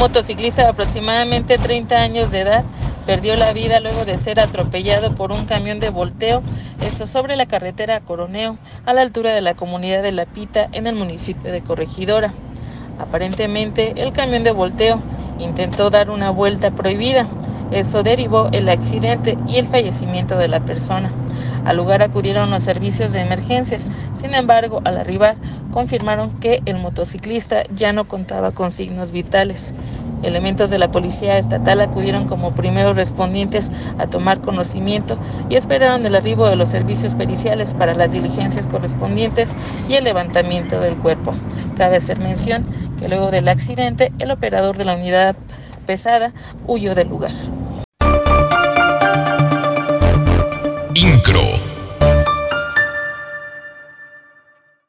motociclista de aproximadamente 30 años de edad perdió la vida luego de ser atropellado por un camión de volteo, esto sobre la carretera Coroneo, a la altura de la comunidad de La Pita, en el municipio de Corregidora. Aparentemente, el camión de volteo intentó dar una vuelta prohibida. Eso derivó el accidente y el fallecimiento de la persona. Al lugar acudieron los servicios de emergencias. Sin embargo, al arribar, confirmaron que el motociclista ya no contaba con signos vitales. Elementos de la policía estatal acudieron como primeros respondientes a tomar conocimiento y esperaron el arribo de los servicios periciales para las diligencias correspondientes y el levantamiento del cuerpo. Cabe hacer mención que luego del accidente, el operador de la unidad pesada huyó del lugar.